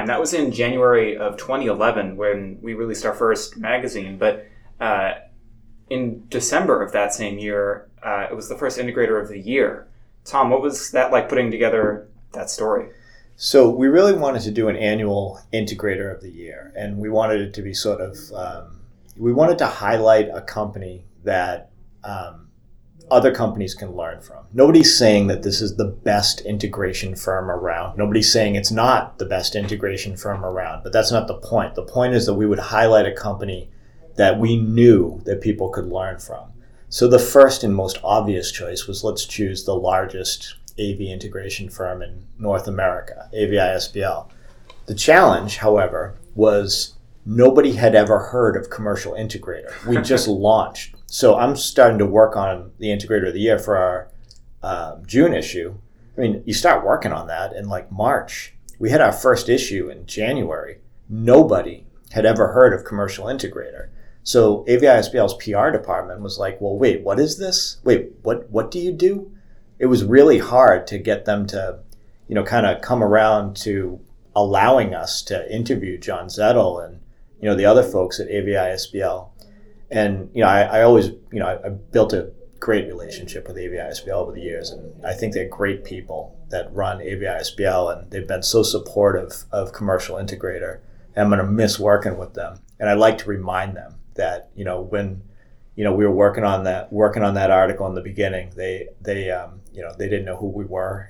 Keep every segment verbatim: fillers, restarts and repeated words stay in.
That was in January of twenty eleven when we released our first magazine. But uh, in December of that same year, uh, it was the first Integrator of the Year. Tom, what was that like putting together that story? So we really wanted to do an annual Integrator of the Year, and we wanted it to be sort of, um, we wanted to highlight a company that um, other companies can learn from. Nobody's saying that this is the best integration firm around. Nobody's saying it's not the best integration firm around, but that's not the point. The point is that we would highlight a company that we knew that people could learn from. So the first and most obvious choice was, let's choose the largest A V integration firm in North America, A V I S B L. The challenge, however, was nobody had ever heard of Commercial Integrator. We just launched. So I'm starting to work on the Integrator of the Year for our uh, June issue. I mean, you start working on that in like March. We had our first issue in January. Nobody had ever heard of Commercial Integrator. So A V I S B L's P R department was like, well, wait, what is this? Wait, what what do you do? It was really hard to get them to, you know, kind of come around to allowing us to interview John Zettel and, you know, the other folks at A V I S B L. And, you know, I, I always, you know, I, I built a great relationship with A V I S B L over the years. And I think they're great people that run A V I S B L, and they've been so supportive of Commercial Integrator. And I'm going to miss working with them. And I like to remind them that, you know, when, you know, we were working on that, working on that article in the beginning, they, they, um, you know, they didn't know who we were.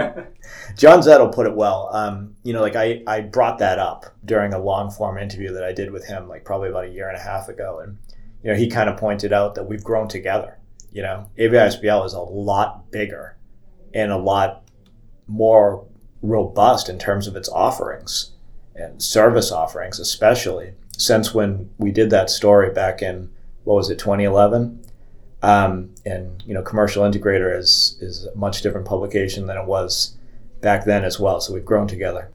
John Zettel put it well. Um, you know, like I, I brought that up during a long form interview that I did with him, like probably about a year and a half ago. And, you know, he kind of pointed out that we've grown together. You know, A V I S B L is a lot bigger and a lot more robust in terms of its offerings and service offerings, especially since when we did that story back in, what was it, twenty eleven? Um, and, you know, Commercial Integrator is, is a much different publication than it was back then as well. So we've grown together.